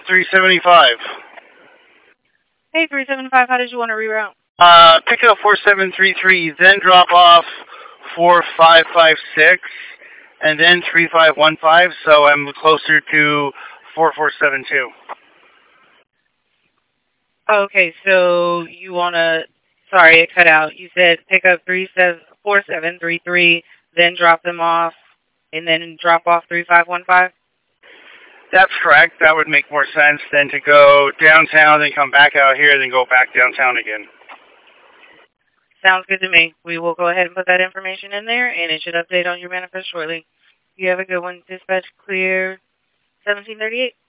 375. Hey, 375, how did you want to reroute? Pick up 4733, then drop off 4556, and then 3515, so I'm closer to 4472. Okay, so you want to, sorry, it cut out. You said pick up 4733, then drop them off, and then drop off 3515? That's correct. That would make more sense than to go downtown, then come back out here, then go back downtown again. Sounds good to me. We will go ahead and put that information in there, and it should update on your manifest shortly. You have a good one. Dispatch clear 1738.